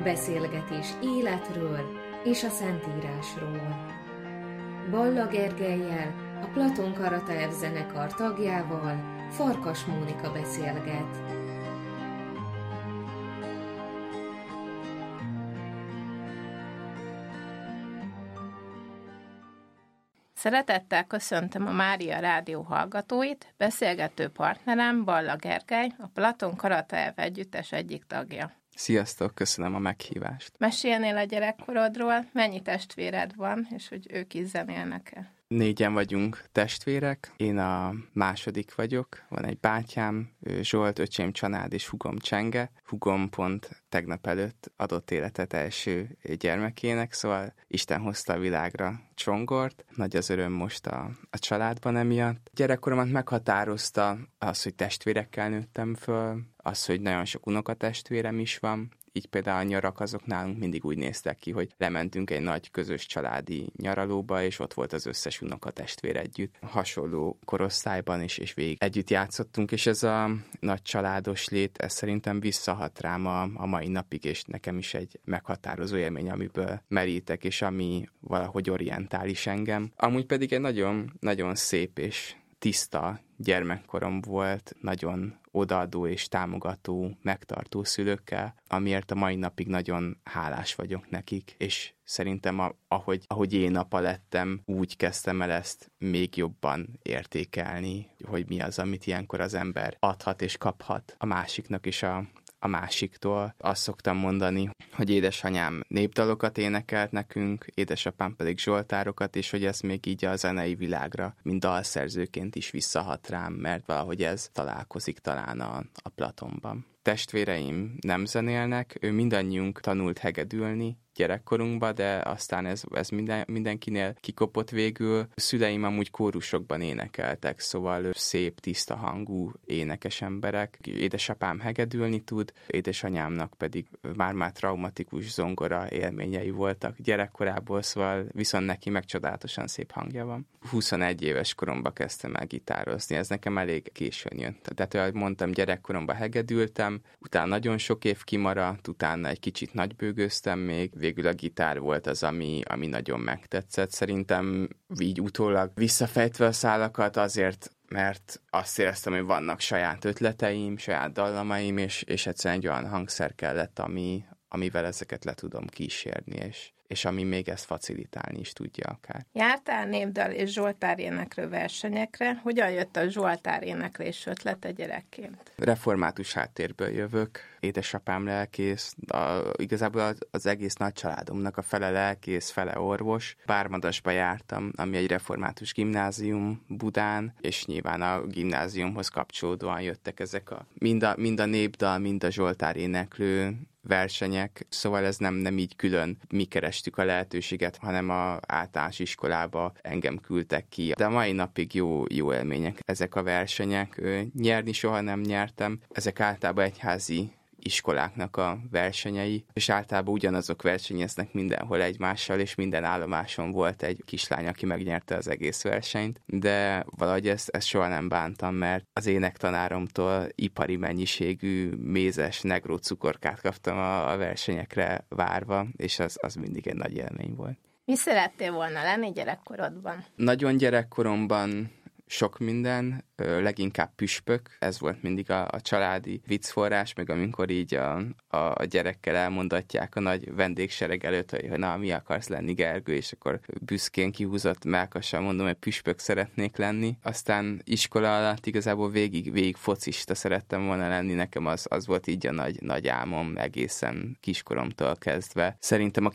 Beszélgetés életről és a Szentírásról. Balla Gergellyel, a Platon Karateev zenekar tagjával Farkas Mónika beszélget. Szeretettel köszöntöm a Mária Rádió hallgatóit, beszélgető partnerem Balla Gergely, a Platon Karateev együttes egyik tagja. Sziasztok, köszönöm a meghívást. Mesélnél a gyerekkorodról, mennyi testvéred van, és hogy ők is zenélnek-e? 4 vagyunk testvérek, én a második vagyok, van egy bátyám, Zsolt, öcsém Csanád és húgom Csenge. Húgom pont tegnap előtt adott életet első gyermekének, szóval Isten hozta a világra Csongort. Nagy az öröm most a családban emiatt. Gyerekkoromat meghatározta az, hogy testvérekkel nőttem föl, az, hogy nagyon sok unokatestvérem is van. Így például a nyarak azok nálunk mindig úgy néztek ki, hogy lementünk egy nagy közös családi nyaralóba, és ott volt az összes unokatestvér együtt. Hasonló korosztályban és végig együtt játszottunk, és ez a nagy családos lét, ez szerintem visszahat rám a mai napig, és nekem is egy meghatározó élmény, amiből merítek, és ami valahogy orientál is engem. Amúgy pedig egy nagyon, nagyon szép és tiszta gyermekkorom volt, nagyon odaadó és támogató, megtartó szülőkkel, amiért a mai napig nagyon hálás vagyok nekik, és szerintem ahogy én apa lettem, úgy kezdtem el ezt még jobban értékelni, hogy mi az, amit ilyenkor az ember adhat és kaphat a másiknak is a másiktól. Azt szoktam mondani, hogy édesanyám népdalokat énekelt nekünk, édesapám pedig zsoltárokat, és hogy ez még így a zenei világra, mint dalszerzőként is visszahat rám, mert valahogy ez találkozik talán a Platonban. Testvéreim nem zenélnek, mindannyiunk tanult hegedülni gyerekkorunkban, de aztán ez mindenkinél kikopott végül. Szüleim amúgy kórusokban énekeltek, szóval szép, tiszta hangú énekes emberek. Édesapám hegedülni tud, édesanyámnak pedig már traumatikus zongora élményei voltak gyerekkorából, szóval viszont neki meg csodálatosan szép hangja van. 21 éves koromban kezdtem el gitározni, ez nekem elég későn jött. Tehát, ahogy mondtam, gyerekkoromban hegedültem, utána nagyon sok év kimaradt, utána egy kicsit nagybőgőztem még, végül a gitár volt az, ami nagyon megtetszett. Szerintem így utólag visszafejtve a szálakat azért, mert azt éreztem, hogy vannak saját ötleteim, saját dallamaim, és egyszerűen egy olyan hangszer kellett, amivel ezeket le tudom kísérni, és ami még ezt facilitálni is tudja akár. Jártál népdal és zsoltáréneklő versenyekre? Hogyan jött a zsoltáréneklés ötlete gyerekként? Református háttérből jövök, édesapám lelkész, igazából az egész nagy családomnak a fele lelkész, fele orvos. Bármadasba jártam, ami egy református gimnázium Budán, és nyilván a gimnáziumhoz kapcsolódóan jöttek ezek mind a népdal, mind a zsoltáréneklő versenyek, szóval ez nem így külön mi kerestük a lehetőséget, hanem a általános iskolába engem küldtek ki. De a mai napig jó élmények ezek a versenyek. Nyerni soha nem nyertem. Ezek általában egyházi iskoláknak a versenyei, és általában ugyanazok versenyeznek mindenhol egymással, és minden állomáson volt egy kislány, aki megnyerte az egész versenyt, de valahogy ezt soha nem bántam, mert az énektanáromtól ipari mennyiségű mézes negró cukorkát kaptam a versenyekre várva, és az mindig egy nagy élmény volt. Mi szerettél volna lenni gyerekkorodban? Nagyon gyerekkoromban sok minden, leginkább püspök, ez volt mindig a családi viccforrás, meg amikor így a gyerekkel elmondatják a nagy vendégsereg előtt, hogy na, mi akarsz lenni, Gergő, és akkor büszkén kihúzott mellkassal mondom, hogy püspök szeretnék lenni. Aztán iskola alatt igazából végig focista szerettem volna lenni, nekem az volt így a nagy álmom egészen kiskoromtól kezdve. Szerintem a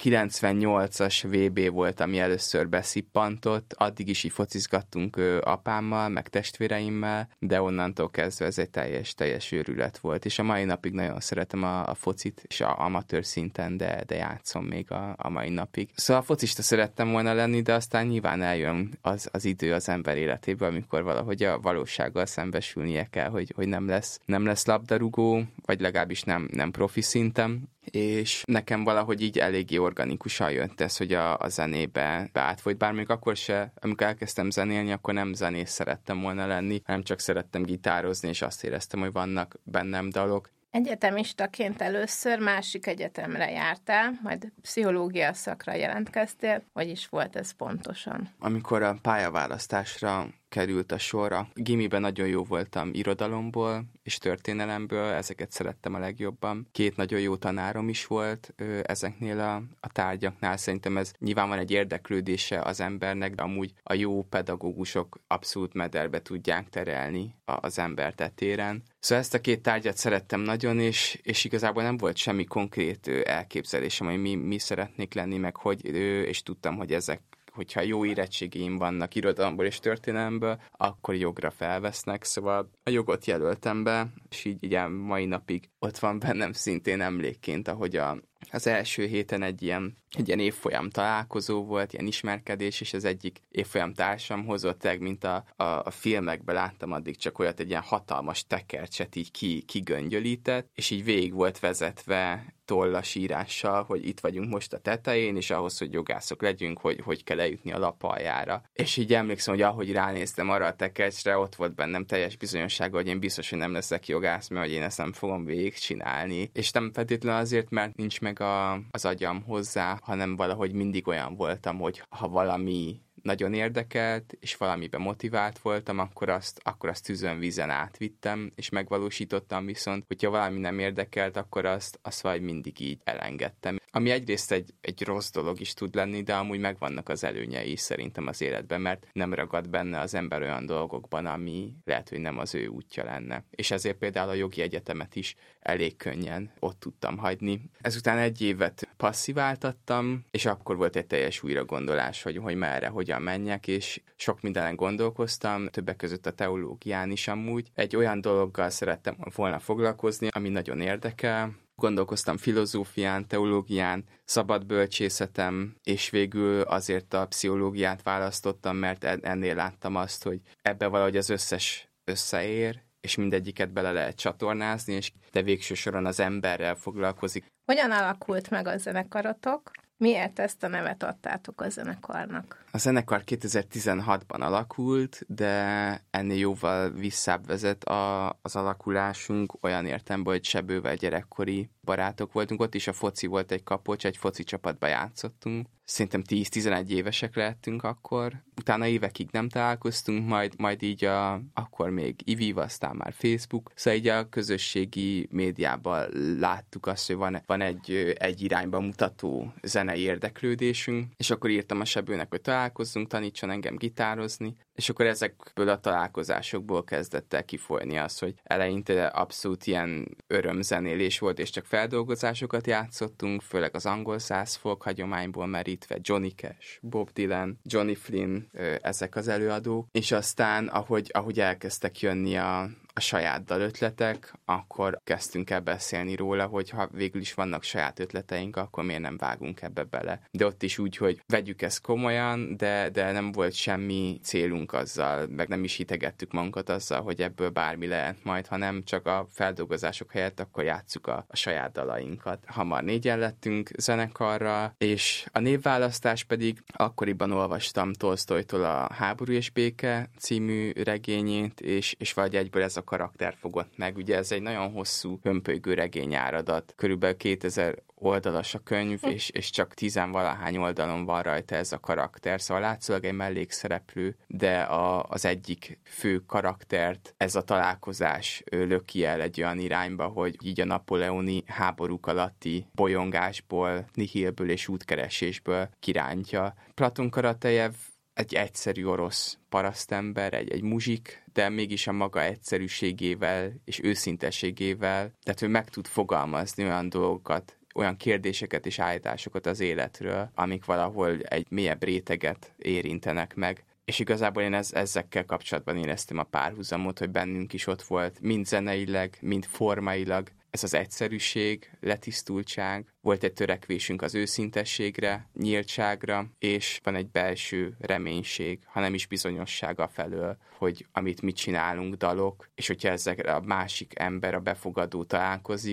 98-as VB volt, ami először beszippantott, addig is így focizgattunk apámmal, meg testvéreimmel, de onnantól kezdve ez egy teljes őrület volt, és a mai napig nagyon szeretem a focit, és amatőr szinten, de játszom még a mai napig. Szóval focista szerettem volna lenni, de aztán nyilván eljön az idő az ember életében, amikor valahogy a valósággal szembesülnie kell, hogy nem lesz labdarúgó, vagy legalábbis nem profi szinten, és nekem valahogy így eléggé organikusan jött ez, hogy a zenébe beátfolyt, bár még akkor se, amikor elkezdtem zenélni, akkor nem zenész szerettem volna lenni, hanem csak szerettem gitározni, és azt éreztem, hogy vannak bennem dalok, Egyetemistaként először másik egyetemre jártál, majd pszichológia szakra jelentkeztél. Hogy is volt ez pontosan? Amikor a pályaválasztásra került a sorra, gimiben nagyon jó voltam irodalomból és történelemből, ezeket szerettem a legjobban. 2 nagyon jó tanárom is volt ezeknél a tárgyaknál. Szerintem ez nyilván van egy érdeklődése az embernek, de amúgy a jó pedagógusok abszolút mederbe tudják terelni az embert etéren. Szóval ezt a 2 tárgyat szerettem nagyon, és igazából nem volt semmi konkrét elképzelésem, hogy mi szeretnék lenni, meg hogy, és tudtam, hogy ezek, hogyha jó érettségeim vannak irodalomból és történelemből, akkor jogra felvesznek, szóval a jogot jelöltem be, és így mai napig ott van bennem szintén emlékként, ahogy az első héten egy ilyen évfolyam találkozó volt, ilyen ismerkedés, és az egyik évfolyam társam hozott meg, mint a filmekben láttam addig csak olyat, egy ilyen hatalmas tekercset így kigöngyölített, és így végig volt vezetve tollas írással, hogy itt vagyunk most a tetején, és ahhoz, hogy jogászok legyünk, hogy kell eljutni a lap aljára. És így emlékszem, hogy ahogy ránéztem arra a tekercsre, ott volt bennem teljes bizonyossága, hogy én biztos, hogy nem leszek jogász, mert hogy én ezt nem fogom végigcsinálni. És nem feltétlenül azért, mert nincs meg az agyam hozzá, hanem valahogy mindig olyan voltam, hogy ha valami nagyon érdekelt, és valamiben motivált voltam, akkor azt tűzön vízen átvittem, és megvalósítottam, viszont hogyha valami nem érdekelt, akkor azt valahogy mindig így elengedtem. Ami egyrészt egy rossz dolog is tud lenni, de amúgy megvannak az előnyei is szerintem az életben, mert nem ragad benne az ember olyan dolgokban, ami lehet, hogy nem az ő útja lenne. És ezért például a jogi egyetemet is elég könnyen ott tudtam hagyni. Ezután 1 évet passziváltattam, és akkor volt egy teljes újragondolás, hogy merre, hogyan menjek, és sok mindenen gondolkoztam, többek között a teológián is amúgy. Egy olyan dologgal szerettem volna foglalkozni, ami nagyon érdekel. Gondolkoztam filozófián, teológián, szabadbölcsészetem, és végül azért a pszichológiát választottam, mert ennél láttam azt, hogy ebbe valahogy az összes összeér, és mindegyiket bele lehet csatornázni, de végső soron az emberrel foglalkozik. Hogyan alakult meg a zenekarotok? Miért ezt a nevet adtátok a zenekarnak? A zenekar 2016-ban alakult, de ennél jóval visszább vezet az alakulásunk, olyan értelemben, hogy Sebővel gyerekkori barátok voltunk, ott is a foci volt egy kapocs, egy foci csapatba játszottunk. Szerintem 10-11 évesek lehettünk akkor. Utána évekig nem találkoztunk, majd így akkor még IVIV, aztán már Facebook. Szóval így a közösségi médiában láttuk azt, hogy van egy irányba mutató zenei érdeklődésünk, és akkor írtam a Sebőnek, hogy találkozzunk, tanítson engem gitározni, és akkor ezekből a találkozásokból kezdett el kifolyni az, hogy eleinte abszolút ilyen örömzenélés volt, és csak feldolgozásokat játszottunk, főleg az angol száz folk hagyományból merítve, Johnny Cash, Bob Dylan, Johnny Flynn, ezek az előadók, és aztán, ahogy elkezdtek jönni a saját dalötletek, akkor kezdtünk el beszélni róla, hogy ha végül is vannak saját ötleteink, akkor miért nem vágunk ebbe bele. De ott is úgy, hogy vegyük ezt komolyan, de nem volt semmi célunk azzal, meg nem is hitegettük magunkat azzal, hogy ebből bármi lehet majd, hanem csak a feldolgozások helyett akkor játsszuk a saját dalainkat. Hamar 4-en lettünk zenekarra, és a névválasztás pedig akkoriban olvastam Tolsztojtól a Háború és béke című regényét, és vagy egyből ez a karakter fogott meg. Ugye ez egy nagyon hosszú, hömpölygő regényáradat. Körülbelül 2000 oldalas a könyv, és csak 10-valahány oldalon van rajta ez a karakter. Szóval látszólag egy mellékszereplő, de az egyik fő karaktert ez a találkozás löki el egy olyan irányba, hogy így a napóleoni háborúk alatti bolyongásból, nihilből és útkeresésből kirántja. Platon Karatejev egy egyszerű orosz parasztember, egy muzsik, de mégis a maga egyszerűségével és őszinteségével, tehát ő meg tud fogalmazni olyan dolgokat, olyan kérdéseket és állításokat az életről, amik valahol egy mélyebb réteget érintenek meg. És igazából én ezekkel kapcsolatban éreztem a párhuzamot, hogy bennünk is ott volt, mind zeneileg, mind formailag, ez az egyszerűség, letisztultság, volt egy törekvésünk az őszintességre, nyíltságra, és van egy belső reménység, hanem is bizonyossága felől, hogy amit mi csinálunk, dalok, és hogyha ezekre a másik ember, a befogadó találkozik,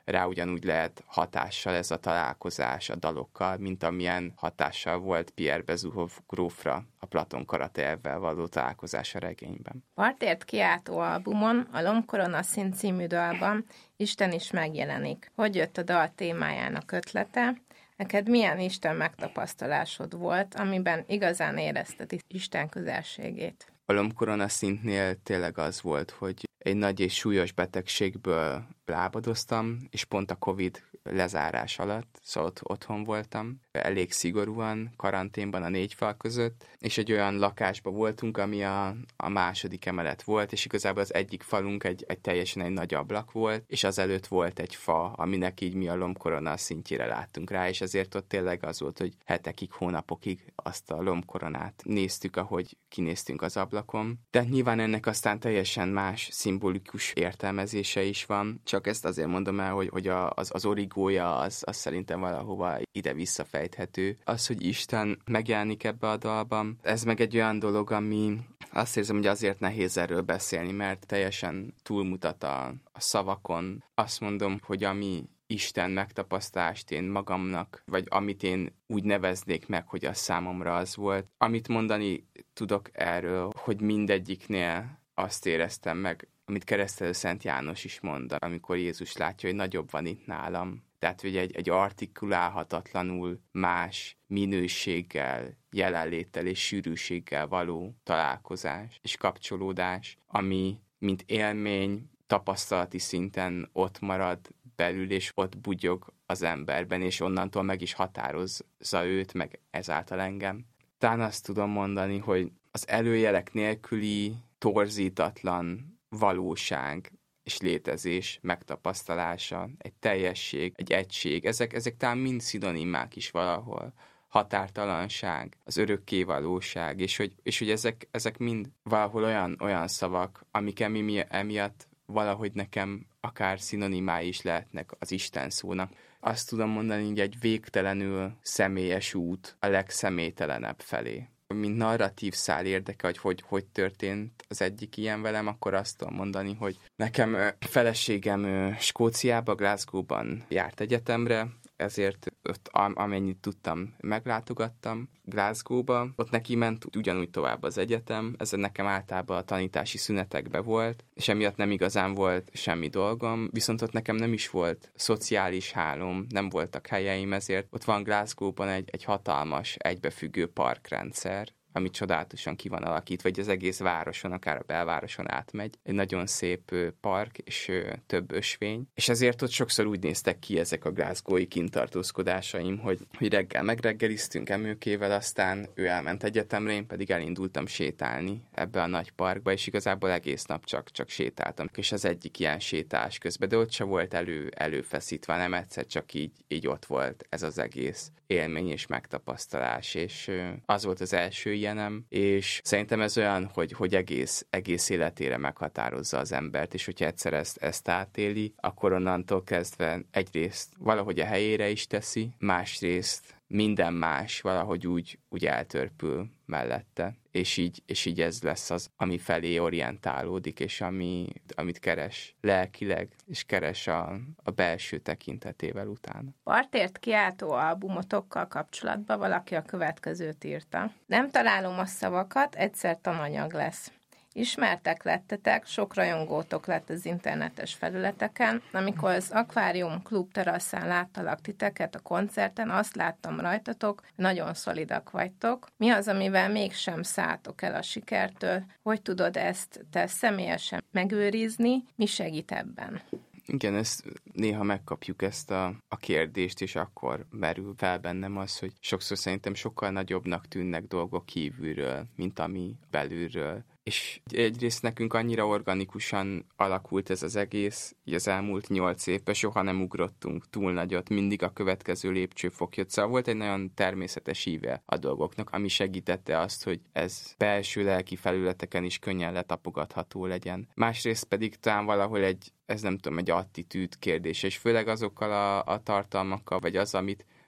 rá ugyanúgy lehet hatással ez a találkozás a dalokkal, mint amilyen hatással volt Pierre Bezukhov grófra a Platon karateelvvel való találkozás a regényben. Partért kiáltó albumon, a Lombkorona Szint című dalban Isten is megjelenik. Hogy jött a dal témájának ötlete? Neked milyen Isten megtapasztalásod volt, amiben igazán érezted Isten közelségét? A Lombkorona Szintnél tényleg az volt, hogy egy nagy és súlyos betegségből lábadoztam, és pont a Covid lezárás alatt, szóval otthon voltam, elég szigorúan, karanténban a 4 fal között, és egy olyan lakásban voltunk, ami a második emelet volt, és igazából az egyik falunk egy teljesen egy nagy ablak volt, és azelőtt volt egy fa, aminek így mi a lombkorona szintjére láttunk rá, és ezért ott tényleg az volt, hogy hetekig, hónapokig azt a lombkoronát néztük, ahogy kinéztünk az ablakon. De nyilván ennek aztán teljesen más szimbolikus értelmezése is van, csak ezt azért mondom el, hogy az origója az szerintem valahova ide visszafejthető. Az, hogy Isten megjelenik ebbe a dalban, ez meg egy olyan dolog, ami azt érzem, hogy azért nehéz erről beszélni, mert teljesen túlmutat a szavakon. Azt mondom, hogy ami Isten megtapasztalást én magamnak, vagy amit én úgy neveznék meg, hogy az számomra az volt. Amit mondani tudok erről, hogy mindegyiknél azt éreztem meg, amit Keresztelő Szent János is mond, amikor Jézus látja, hogy nagyobb van itt nálam. Tehát, hogy egy artikulálhatatlanul más minőséggel, jelenléttel és sűrűséggel való találkozás és kapcsolódás, ami mint élmény, tapasztalati szinten ott marad belül, és ott bugyog az emberben, és onnantól meg is határozza őt, meg ezáltal engem. Talán azt tudom mondani, hogy az előjelek nélküli torzítatlan valóság és létezés megtapasztalása, egy teljesség, egy egység, ezek talán mind szinonimák is valahol. Határtalanság, az örökkévalóság, és hogy ezek mind valahol olyan szavak, amik emiatt valahogy nekem akár szinonimái is lehetnek az Isten szónak. Azt tudom mondani, hogy egy végtelenül személyes út a legszemélytelenebb felé. Mint narratív szál érdekel, hogy történt az egyik ilyen velem, akkor azt tudom mondani, hogy nekem feleségem Skóciába, Glasgow-ban járt egyetemre, ezért ott amennyit tudtam, meglátogattam Glasgow-ba. Ott neki ment ugyanúgy tovább az egyetem, ez nekem általában a tanítási szünetekben volt, és emiatt nem igazán volt semmi dolgom, viszont ott nekem nem is volt szociális hálóm, nem voltak helyeim, ezért ott van Glasgow-ban egy hatalmas, egybefüggő parkrendszer, ami csodálatosan ki van alakítva, vagy az egész városon, akár a belvároson átmegy. Egy nagyon szép park, és több ösvény. És ezért ott sokszor úgy néztek ki ezek a glasgowi kintartózkodásaim, hogy reggel megreggeliztünk Emőkével, aztán ő elment egyetemre, én pedig elindultam sétálni ebbe a nagy parkba, és igazából egész nap csak sétáltam. És az egyik ilyen sétálás közben, de ott se volt előfeszítve, nem egyszer csak így ott volt ez az egész élmény és megtapasztalás, és az volt az első ilyenem, és szerintem ez olyan, hogy egész életére meghatározza az embert, és hogyha egyszer ezt átéli, akkor onnantól kezdve egyrészt valahogy a helyére is teszi, másrészt minden más valahogy úgy eltörpül mellette, és így ez lesz az, ami felé orientálódik, és amit keres lelkileg, és keres a belső tekintetével utána. Partért kiáltó albumotokkal kapcsolatban valaki a következőt írta. Nem találom a szavakat, egyszer tananyag lesz. Ismertek lettetek, sok rajongótok lett az internetes felületeken. Amikor az Akvárium Klub teraszán láttalak titeket a koncerten, azt láttam rajtatok, nagyon szolidak vagytok. Mi az, amivel mégsem szálltok el a sikertől? Hogy tudod ezt te személyesen megőrizni? Mi segít ebben? Igen, néha megkapjuk ezt a kérdést, és akkor merül fel bennem az, hogy sokszor szerintem sokkal nagyobbnak tűnnek dolgok kívülről, mint ami belülről. És egyrészt nekünk annyira organikusan alakult ez az egész, így az elmúlt 8 évben soha nem ugrottunk túl nagyot, mindig a következő lépcsőfok jött. Szóval volt egy nagyon természetes íve a dolgoknak, ami segítette azt, hogy ez belső lelki felületeken is könnyen letapogatható legyen. Másrészt pedig talán valahol egy attitűd kérdés, és főleg azokkal a tartalmakkal, vagy az,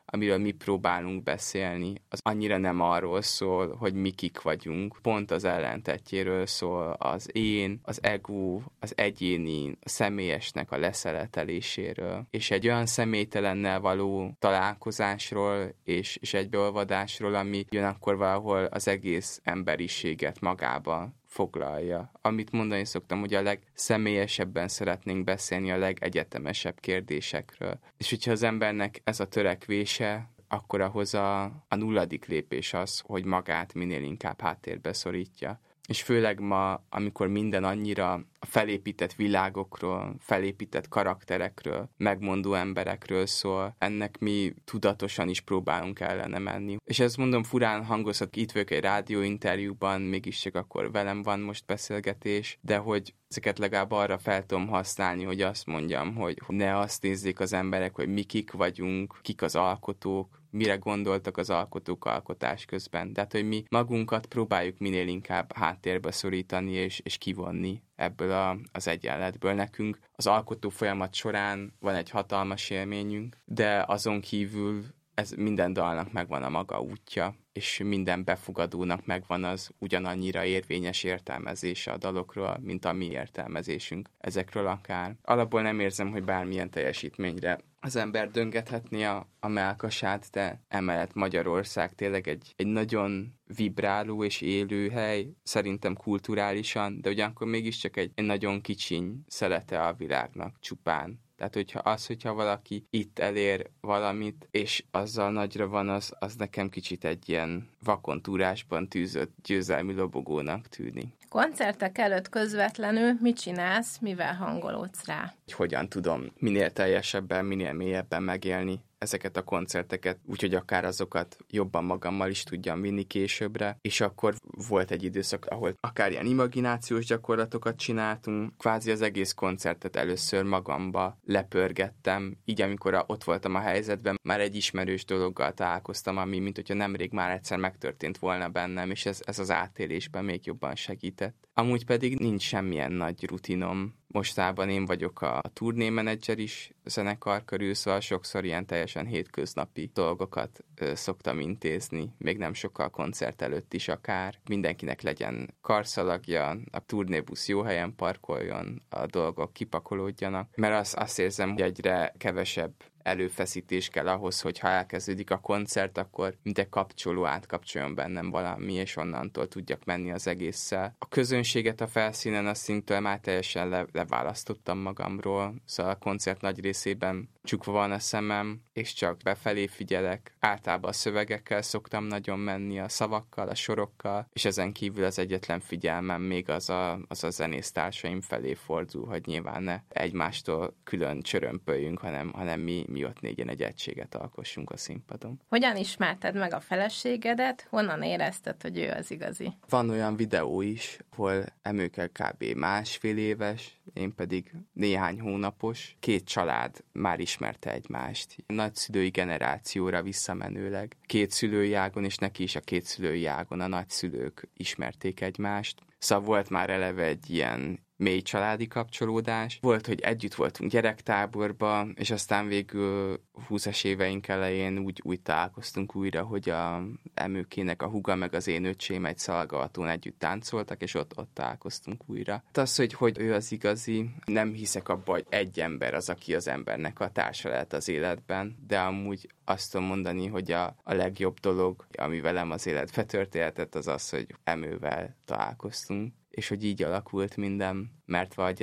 amiről mi próbálunk beszélni, az annyira nem arról szól, hogy mi kik vagyunk, pont az ellentetjéről szól, az én, az ego, az egyéni, a személyesnek a leszeleteléséről, és egy olyan személytelennel való találkozásról, és egybeolvadásról, ami ugyanakkor valahol az egész emberiséget magába foglalja. Amit mondani szoktam, hogy a legszemélyesebben szeretnénk beszélni a legegyetemesebb kérdésekről. És hogyha az embernek ez a törekvése, akkor ahhoz a nulladik lépés az, hogy magát minél inkább háttérbe szorítja. És főleg ma, amikor minden annyira a felépített világokról, felépített karakterekről, megmondó emberekről szól, ennek mi tudatosan is próbálunk ellene menni. És ezt mondom, furán hangozhat, itt vagyok egy rádióinterjúban, mégiscsak akkor velem van most beszélgetés, de hogy ezeket legalább arra fel tudom használni, hogy azt mondjam, hogy ne azt nézzék az emberek, hogy mi kik vagyunk, kik az alkotók, mire gondoltak az alkotók alkotás közben. Tehát, hogy mi magunkat próbáljuk minél inkább háttérbe szorítani és kivonni ebből az egyenletből. Nekünk az alkotó folyamat során van egy hatalmas élményünk, de azon kívül ez minden dalnak megvan a maga útja, és minden befogadónak megvan az ugyanannyira érvényes értelmezése a dalokról, mint a mi értelmezésünk ezekről akár. Alapból nem érzem, hogy bármilyen teljesítményre az ember döngethetné a mellkasát, de emellett Magyarország tényleg egy nagyon vibráló és élő hely, szerintem kulturálisan, de ugyanakkor mégiscsak egy nagyon kicsiny szelete a világnak csupán. Tehát, hogyha valaki itt elér valamit, és azzal nagyra van, az nekem kicsit egy ilyen vakontúrásban tűzött győzelmi lobogónak tűnik. Koncertek előtt közvetlenül mit csinálsz, mivel hangolódsz rá? Hogyan tudom minél teljesebben, minél mélyebben megélni ezeket a koncerteket, úgyhogy akár azokat jobban magammal is tudjam vinni későbbre, és akkor volt egy időszak, ahol akár ilyen imaginációs gyakorlatokat csináltunk, kvázi az egész koncertet először magamba lepörgettem, így amikor ott voltam a helyzetben, már egy ismerős dologgal találkoztam, ami mint hogyha nemrég már egyszer megtörtént volna bennem, és ez az átélésben még jobban segített. Amúgy pedig nincs semmilyen nagy rutinom. Mostában én vagyok a turnémenedzser is zenekar körül, szóval sokszor ilyen teljesen hétköznapi dolgokat szoktam intézni, még nem sokkal koncert előtt is akár. Mindenkinek legyen karszalagja, a turnébusz jó helyen parkoljon, a dolgok kipakolódjanak, mert azt érzem, hogy egyre kevesebb előfeszítés kell ahhoz, hogy ha elkezdődik a koncert, akkor mint egy kapcsoló átkapcsoljon bennem valami, és onnantól tudjak menni az egésszel. A közönséget a felszínen azt szintől már teljesen leválasztottam magamról, szóval a koncert nagy részében csukva van a szemem, és csak befelé figyelek. Általában a szövegekkel szoktam nagyon menni, a szavakkal, a sorokkal, és ezen kívül az egyetlen figyelmem még az a zenésztársaim felé fordul, hogy nyilván ne egymástól külön csörömpöljünk, hanem mi ott négyen egy egységet alkossunk a színpadon. Hogyan ismerted meg a feleségedet? Honnan érezted, hogy ő az igazi? Van olyan videó is, ahol Emőke kb. 1,5 éves, én pedig néhány hónapos. 2 család már ismerte egymást. Nagyszülői generációra visszamenőleg. 2 szülői ágon, és neki is a 2 szülői ágon a nagyszülők ismerték egymást. Szóval volt már eleve egy ilyen mély családi kapcsolódás. Volt, hogy együtt voltunk gyerektáborba, és aztán végül 20-as éveink elején úgy találkoztunk újra, hogy a Emőkének a húga meg az én öcsém egy szalagavatón együtt táncoltak, és ott találkoztunk újra. Az, hogy ő az igazi, nem hiszek abba, hogy egy ember az, aki az embernek a társa lehet az életben, de amúgy azt tudom mondani, hogy a legjobb dolog, ami velem az életbe történhetett, az, hogy Emővel találkoztunk, és hogy így alakult minden, mert vagy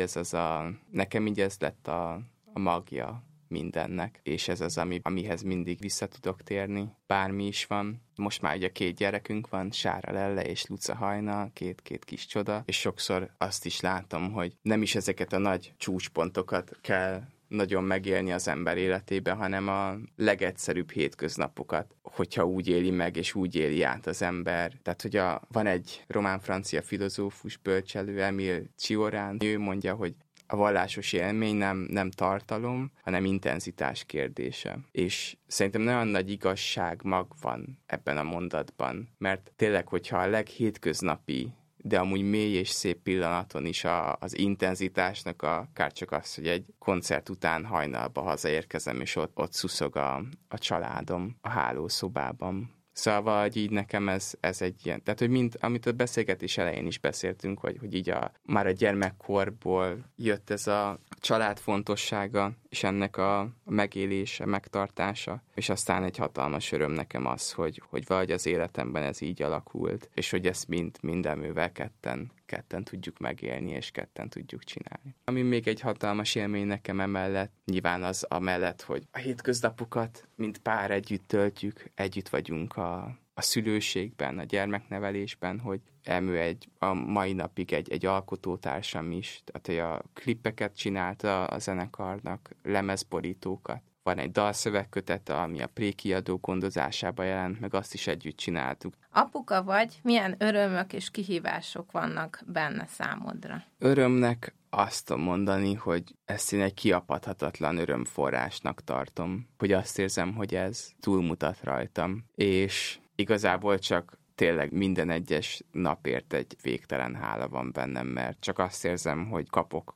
nekem így ez lett a magja mindennek, és ez az, amihez mindig vissza tudok térni, bármi is van. Most már ugye 2 gyerekünk van, Sára Lelle és Luca Hajna, 2 kis csoda, és sokszor azt is látom, hogy nem is ezeket a nagy csúcspontokat kell nagyon megélni az ember életében, hanem a legegyszerűbb hétköznapokat, hogyha úgy éli meg, és úgy éli át az ember. Tehát, hogy van egy román-francia filozófus bölcselő, Émile Cioran, ő mondja, hogy a vallásos élmény nem tartalom, hanem intenzitás kérdése. És szerintem nagyon nagy igazság mag van ebben a mondatban, mert tényleg, hogyha a leghétköznapi de amúgy mély és szép pillanaton is az intenzitásnak akár csak az, hogy egy koncert után hajnalba hazaérkezem, és ott szuszog a családom a hálószobában. Szóval valahogy így nekem ez egy ilyen, tehát hogy amit a beszélgetés elején is beszéltünk, hogy így már a gyermekkorból jött ez a család fontossága, és ennek a megélése, megtartása, és aztán egy hatalmas öröm nekem az, hogy valahogy az életemben ez így alakult, és hogy ezt mindenművel ketten tudjuk megélni, és ketten tudjuk csinálni. Ami még egy hatalmas élmény nekem emellett, nyilván az amellett, hogy a hétköznapokat, mint pár együtt töltjük, együtt vagyunk a szülőségben, a gyermeknevelésben, hogy Emő a mai napig egy alkotótársam is, tehát hogy a klippeket csinálta a zenekarnak, lemezborítókat. Van egy dalszövegkötet, ami a Prékiadó gondozásában jelent, meg azt is együtt csináltuk. Apuka vagy, milyen örömök és kihívások vannak benne számodra? Örömnek azt tudom mondani, hogy ezt én egy kiapadhatatlan örömforrásnak tartom, hogy azt érzem, hogy ez túlmutat rajtam, és igazából csak tényleg minden egyes napért egy végtelen hála van bennem, mert csak azt érzem, hogy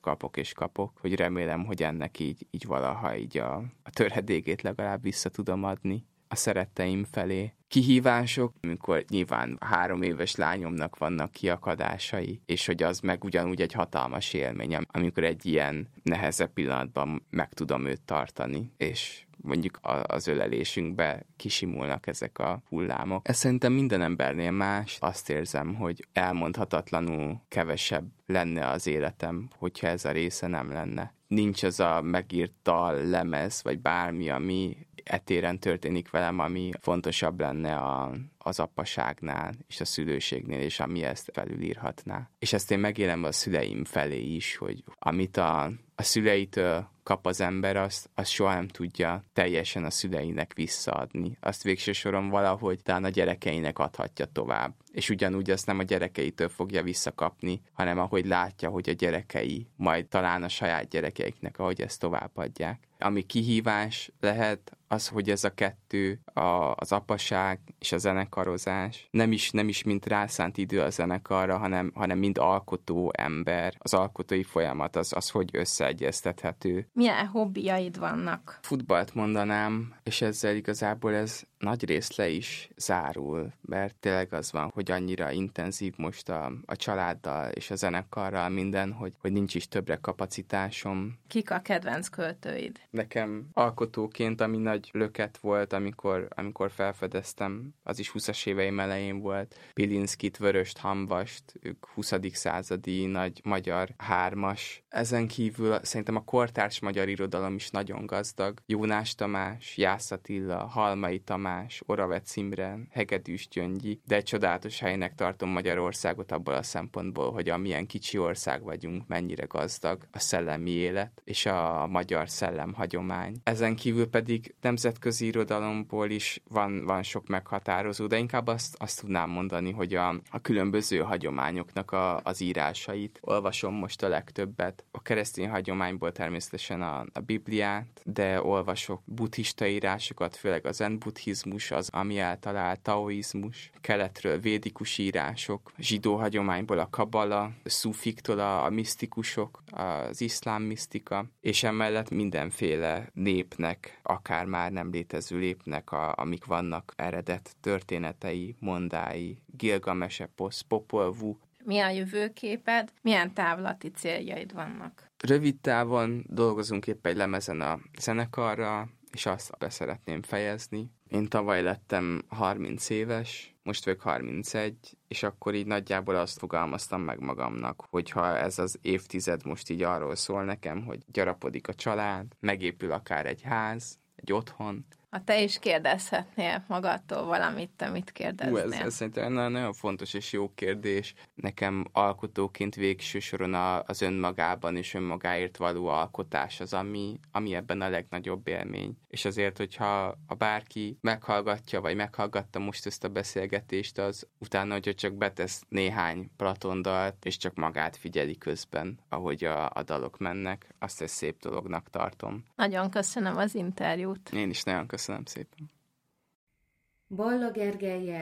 kapok, hogy remélem, hogy ennek így valaha így a töredékét legalább vissza tudom adni a szeretteim felé. Kihívások, amikor nyilván 3 éves lányomnak vannak kiakadásai, és hogy az meg ugyanúgy egy hatalmas élmény, amikor egy ilyen nehezebb pillanatban meg tudom őt tartani, és mondjuk az ölelésünkbe kisimulnak ezek a hullámok. Ez szerintem minden embernél más. Azt érzem, hogy elmondhatatlanul kevesebb lenne az életem, hogyha ez a része nem lenne. Nincs az a megírt dal, lemez, vagy bármi, ami etéren történik velem, ami fontosabb lenne az apaságnál és a szülőségnél, és ami ezt felülírhatná. És ezt én megélem a szüleim felé is, hogy amit a szüleitől kap az ember, azt soha nem tudja teljesen a szüleinek visszaadni. Azt végső soron valahogy talán a gyerekeinek adhatja tovább. És ugyanúgy azt nem a gyerekeitől fogja visszakapni, hanem ahogy látja, hogy a gyerekei majd talán a saját gyerekeiknek, ahogy ezt továbbadják. Ami kihívás lehet, az, hogy ez a kettő, az apaság és a zenekarozás nem is mint rászánt idő a zenekarra, hanem mind alkotó ember. Az alkotói folyamat az hogy összeegyeztethető. Milyen hobbiaid vannak? Futballt mondanám, és ezzel igazából ez nagy rész le is zárul, mert tényleg az van, hogy annyira intenzív most a családdal és a zenekarral minden, hogy nincs is többre kapacitásom. Kik a kedvenc költőid? Nekem alkotóként, ami nagy löket volt, amikor felfedeztem, az is 20-as éveim elején volt, Pilinszkit, Vöröst, Hamvast, ők 20. századi nagy magyar hármas. Ezen kívül szerintem a kortárs magyar irodalom is nagyon gazdag. Jónás Tamás, Jász Attila, Halmai Tamás, Oravec Imre, Hegedűs Gyöngyi, de egy csodálatos helynek tartom Magyarországot abból a szempontból, hogy amilyen kicsi ország vagyunk, mennyire gazdag a szellemi élet és a magyar szellemhagyomány. Ezen kívül pedig nemzetközi irodalomból is van sok meghatározó, de inkább azt tudnám mondani, hogy a különböző hagyományoknak az írásait olvasom most a legtöbbet. A keresztény hagyományból természetesen a Bibliát, de olvasok buddhista írásokat, főleg a zen buddhizmus, az ami által taoizmus, keletről védikus írások, zsidó hagyományból a kabala, szufiktól a misztikusok, az iszlám misztika, és emellett mindenféle népnek, akár már nem létező népnek, amik vannak eredet történetei, mondái, Gilgames eposz, Popol Vuh. Mi a jövőképed? Milyen távlati céljaid vannak? Rövid távon dolgozunk épp egy lemezen a zenekarra, és azt be szeretném fejezni. Én tavaly lettem 30 éves, most vagyok 31, és akkor így nagyjából azt fogalmaztam meg magamnak, hogyha ez az évtized most így arról szól nekem, hogy gyarapodik a család, megépül akár egy ház, egy otthon. Ha te is kérdezhetnél magadtól valamit, te mit kérdeznél? Ez szerintem nagyon fontos és jó kérdés. Nekem alkotóként végső soron az önmagában és önmagáért való alkotás az, ami ebben a legnagyobb élmény. És azért, hogyha bárki meghallgatja, vagy meghallgatta most ezt a beszélgetést, az utána, hogyha csak betesz néhány Platon dalt, és csak magát figyeli közben, ahogy a dalok mennek, azt egy szép dolognak tartom. Nagyon köszönöm az interjút. Én is nagyon köszönöm szépen. Balla Gergellyel, a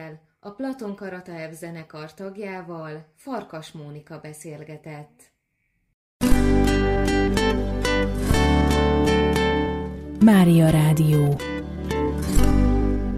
a Platon Karataev zenekar tagjával, Farkas Mónika beszélgetett. Mária Rádió.